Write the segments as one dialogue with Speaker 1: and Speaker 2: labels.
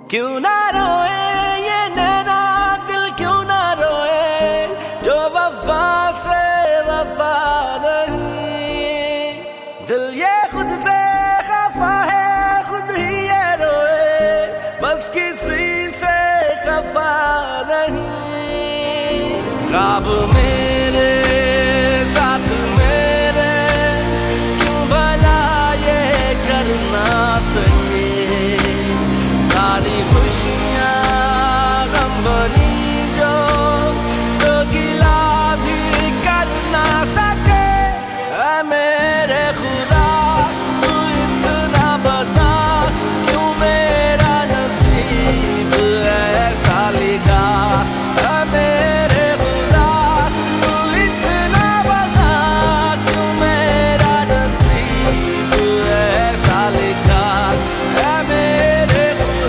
Speaker 1: क्यों ना रोए ये नैना दिल, क्यों ना रोए जो वफा से वफा नहीं। दिल ये खुद से खफा है, खुद ही ये रोए, बस किसी से खफा नहीं। ख्वाब मेरे साथ मेरे क्यों भला ये कर ना सके, सारी खुशियाँ गम बनी जो तो गिला भी कर ना सके। ऐ मेरे खुदा तू इतना बता, क्यों मेरा नसीब ऐसा लिखा। ऐ मेरे खुदा तू इतना बता, क्यों मेरा नसीब ऐसा लिखा। ऐ मेरे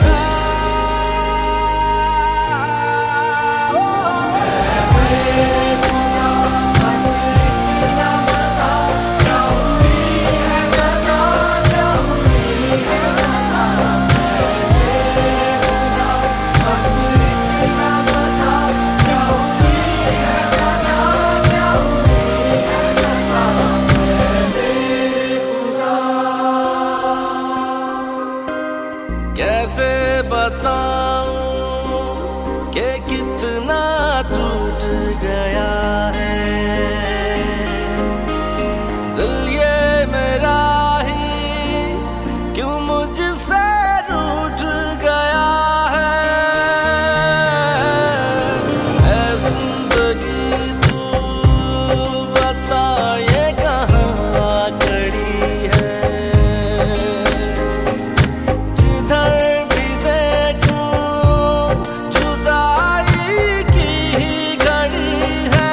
Speaker 1: कैसे बताऊं कि कितना टूट गया है दिल ये मेरा ही, क्यों मुझसे रूठ गया है। ऐ जिंदगी तू बता ये कहाँ खड़ी है, जिधर भी देखूं जुदाई की ही घड़ी है।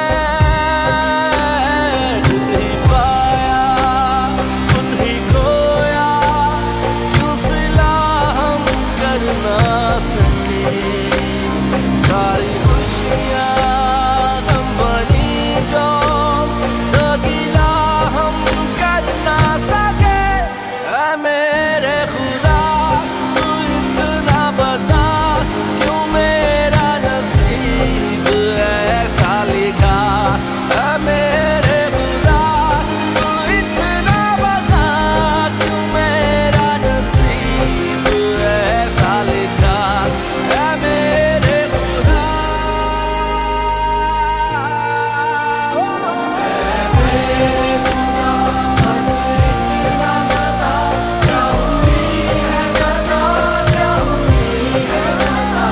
Speaker 1: खुद ही पाया खुद ही खोया, क्यों सिला हम कर ना सके। सारी खुशियाँ गम बनी जो तो गिला हम कर ना सके। ऐ मेरे खुदा तू इतना बता, क्यों मेरा नसीब ऐसा लिखा। ऐ मेरे खुदा तू इतना बता, क्यों मेरा नसीब ऐसा लिखा। ऐ मेरे खुदा बस इतना बता, क्या हुई है खता, क्या हुई है खता।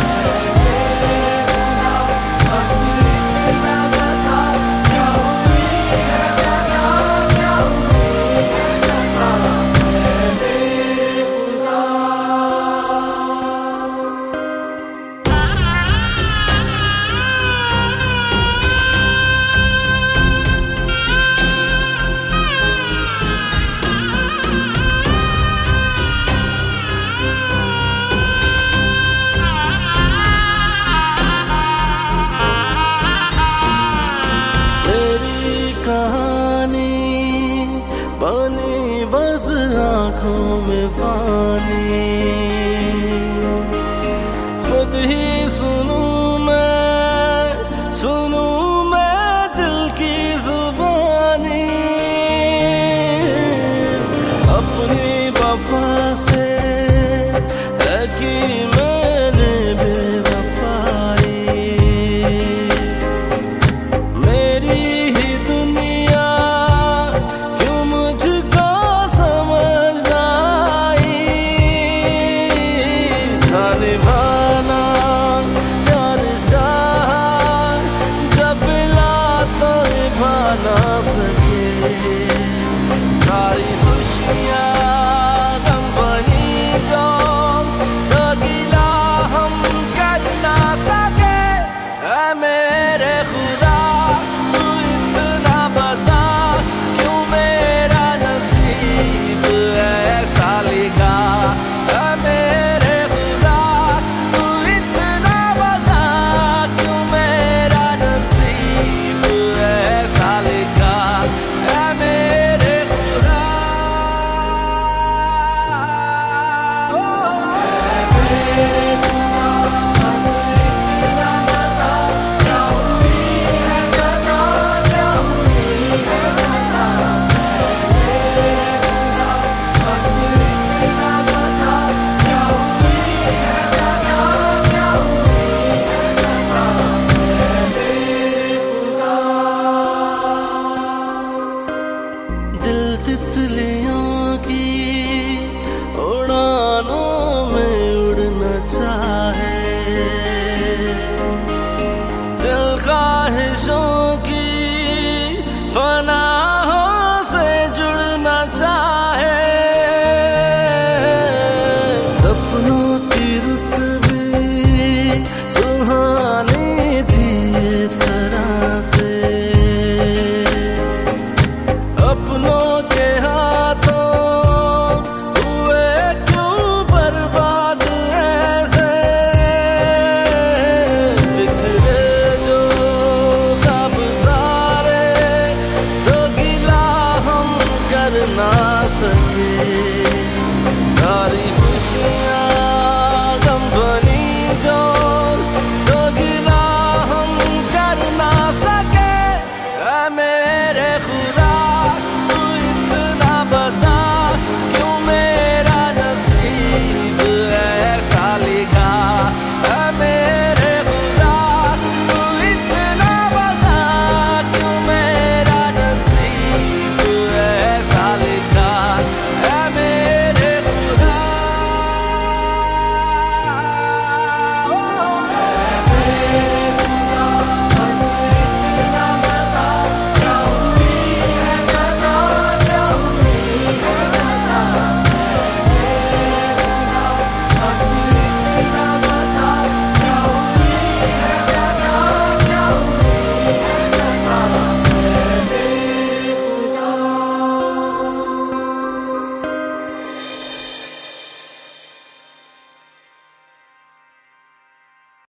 Speaker 1: बस इतना बता, क्या हुई है खता, क्या हुई है खता। तेरी कहानी बनी बस आँखों में पानी, खुद ही सुनूं मैं दिल की जुबानी। अपनी वफा